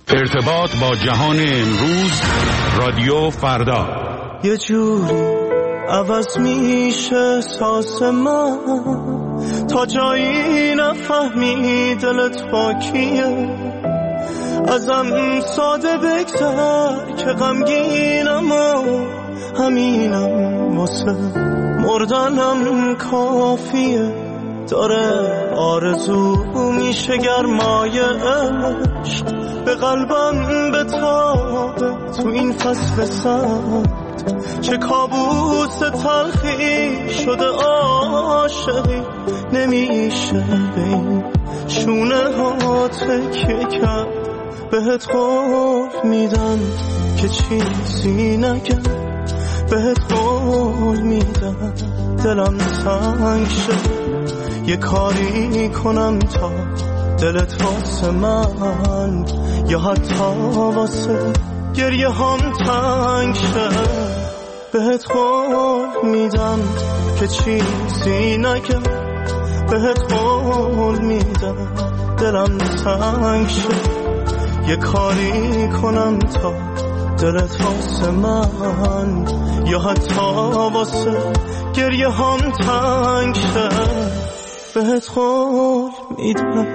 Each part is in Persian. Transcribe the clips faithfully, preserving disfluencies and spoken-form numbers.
ارتباط با جهان امروز، رادیو فردا. یه جوری عوض میشه احساس من تا جایی نفهمی دلت با کیه. ازم ساده بگذر که غمگینم و همینم واسه مردنم کافیه. داره آرزو میشه گرمای عشق به قلبم بتابه تو این فصل سرد. چه کابوس تلخی شده عاشقی، نمیشه به این شونه ها تکیه کرد. بهت قول میدم که چیزی نگم، بهت قول میدم دلم تنگ شد. یه کاری کنم تا دلت واسه من یا حتی واسه گریه هم تنگ شد. بهت قول میدم که چیزی نگم، بهت قول میدم دلم تنگ شد. یه کاری کنم تا دلت واسه من یا حتی واسه گریه هم تنگ شد. بهت قول میدم.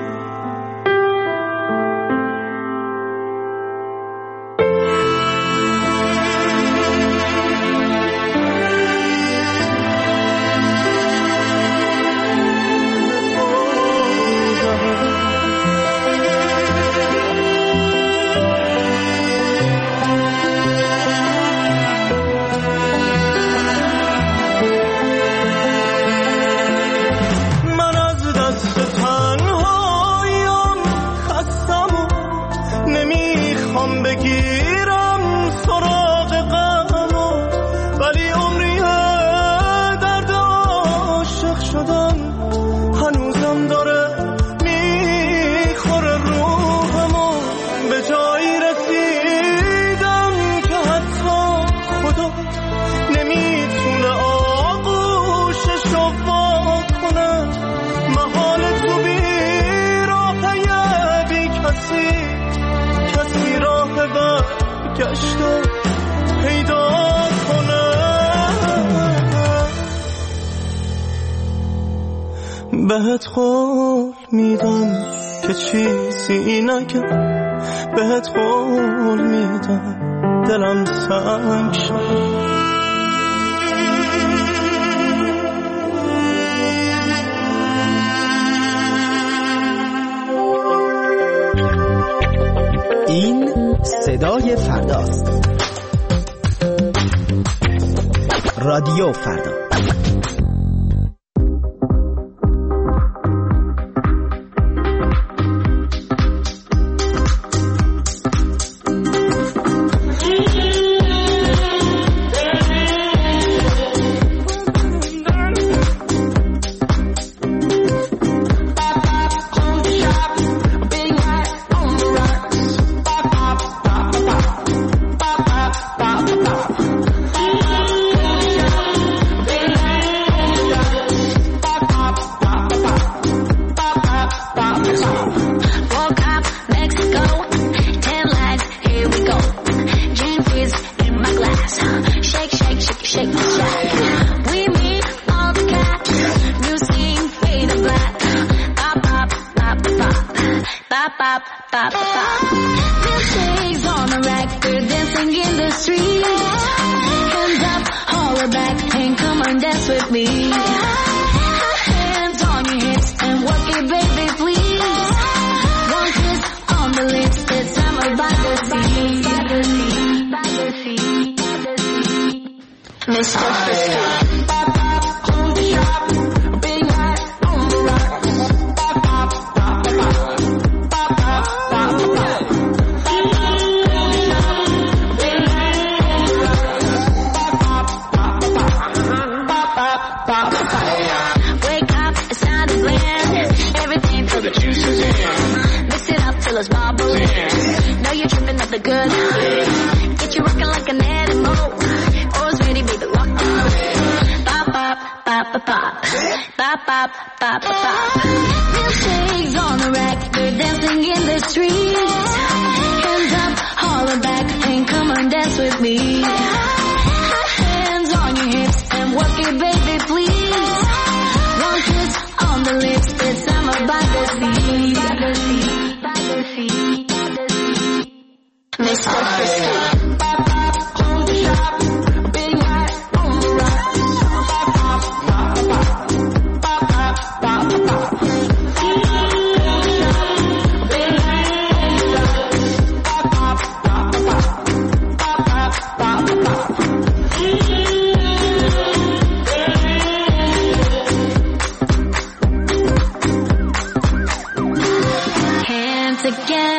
بهت قول میدم که چیزی نگم، بهت قول میدم دلم تنگ شد. این صدای فرداست. رادیو فردا. Milkshakes on the rack, they're dancing in the streets. Hands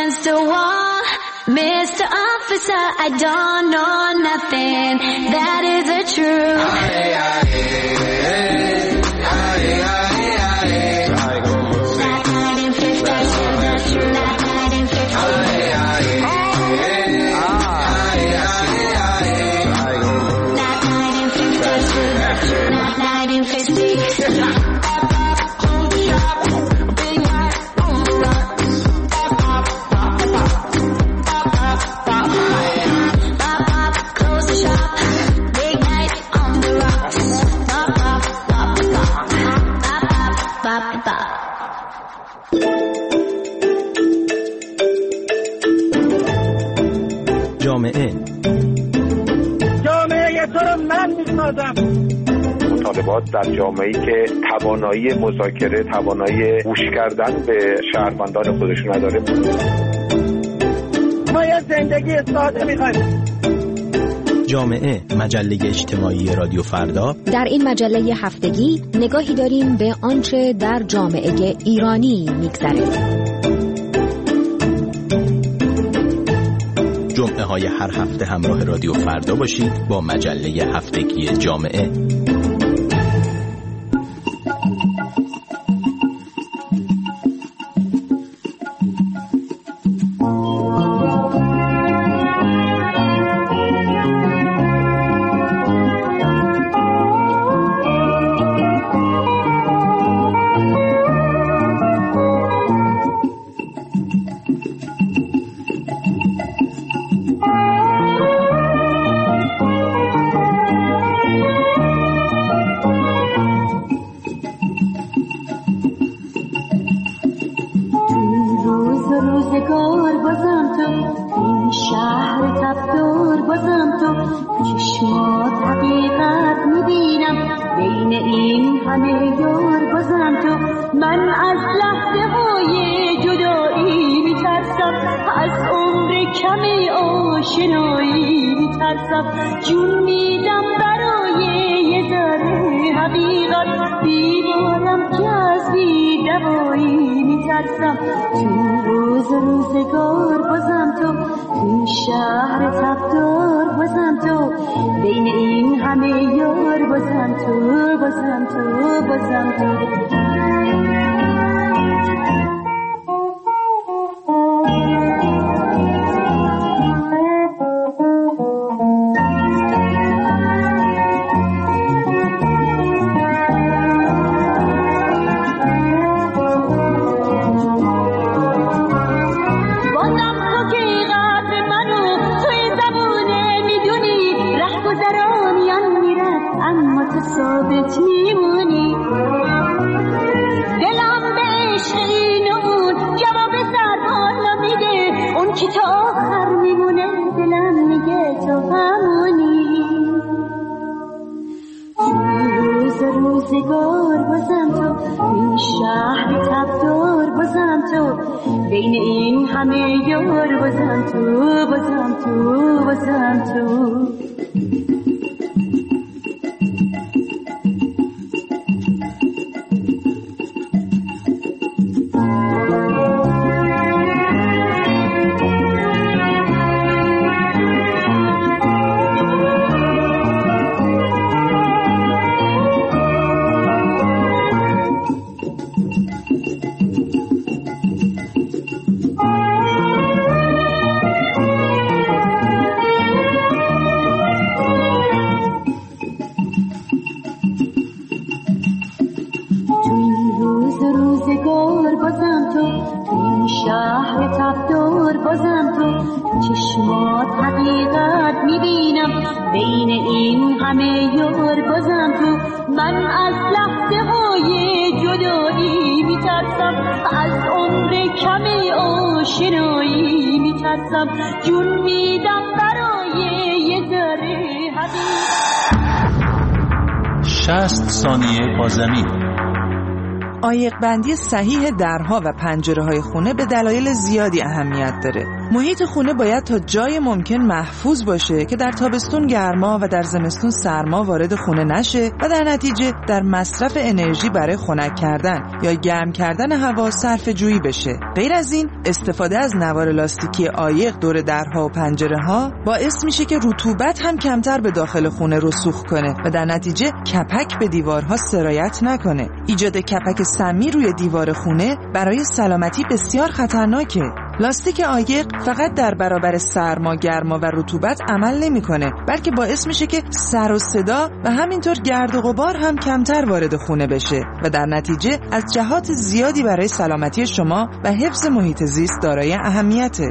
against the wall. Mister Officer, I don't know nothing. That is the truth. Aye, aye, aye, aye, aye, aye. Black night in Fifth Avenue, the truth. Black night in Fifth Avenue. Black night in Fifth Avenue, Black night in Fifth Avenue. جامعه جامعه تو رو من میسازم. مطالبات در جامعه‌ای که توانایی مذاکره، توانایی گوش کردن به شهروندان خودش نداره. ما یه زندگی ساده می‌خوایم. جامعه، مجله اجتماعی رادیو فردا. در این مجله هفتگی نگاهی داریم به آنچه در جامعه ایرانی می‌گذرد. جمعه های هر هفته همراه رادیو فردا باشید با مجله هفتگی جامعه. شصت ثانیه با زمین. عایق بندی صحیح درها و پنجره‌های خونه به دلایل زیادی اهمیت داره. محیط خونه باید تا جای ممکن محفوظ باشه که در تابستون گرما و در زمستون سرما وارد خونه نشه و در نتیجه در مصرف انرژی برای خنک کردن یا گرم کردن هوا صرفه جویی بشه. غیر از این، استفاده از نوار لاستیکی عایق دور درها و پنجره‌ها باعث میشه که رطوبت هم کمتر به داخل خونه رسوخ کنه و در نتیجه کپک به دیوارها سرایت نکنه. ایجاد کپک سمی روی دیوار خونه برای سلامتی بسیار خطرناکه. لاستیک عایق فقط در برابر سرما، گرما و رطوبت عمل نمی‌کنه، بلکه باعث میشه که سر و صدا و همینطور گرد و غبار هم کمتر وارد خونه بشه و در نتیجه از جهات زیادی برای سلامتی شما و حفظ محیط زیست دارای اهمیته.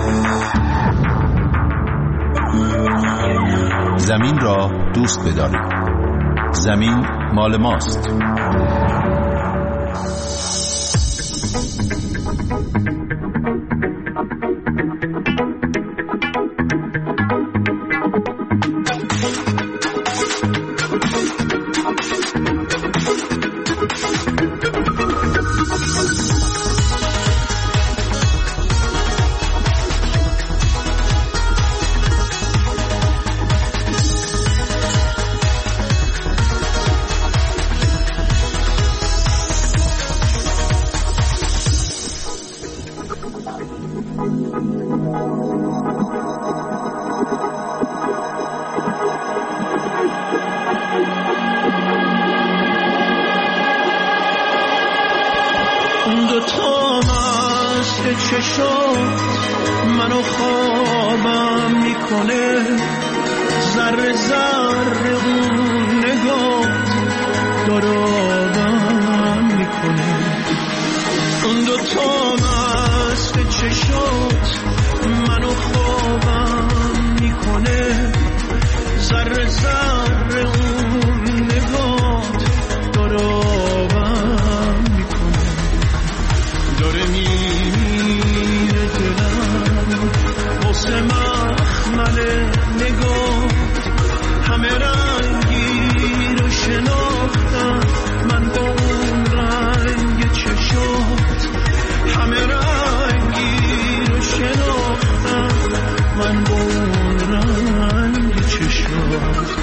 زمین را دوست بدارید. زمین مال ماست. چشات منو خوابم میکنه، ذره ذره اون نگات دارابم میکنه. اون دو تا مست چشات منو خوابم میکنه، ذره ذره اون نگات دارابم میکنه. داره میره دلم واسه مخمل نگات، همه رنگی رو شناختم من با اون رنگ چشات، همه رنگی رو شناختم من با اون رنگ چشات.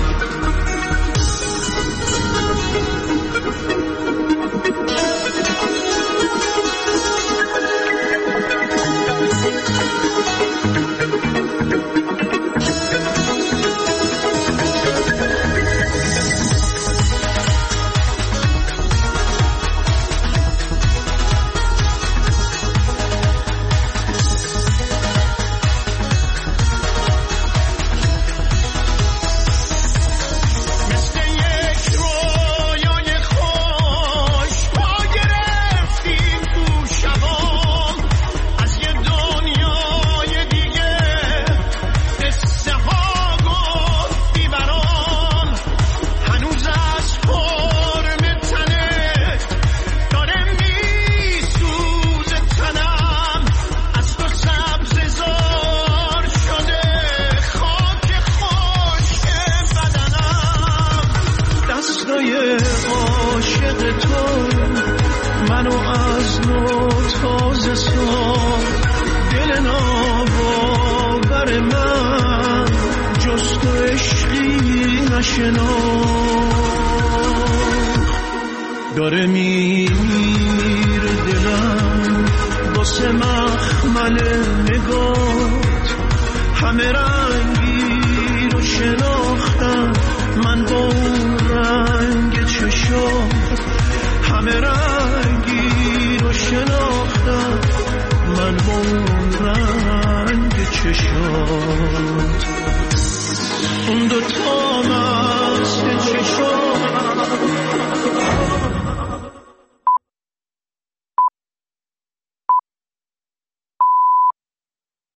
داره میره دلم واسه مخمل نگات، همه رنگی رو شناختم من با اون رنگ چشات، همه رنگی رو شناختم من با اون رنگ چشات. اون دو تا من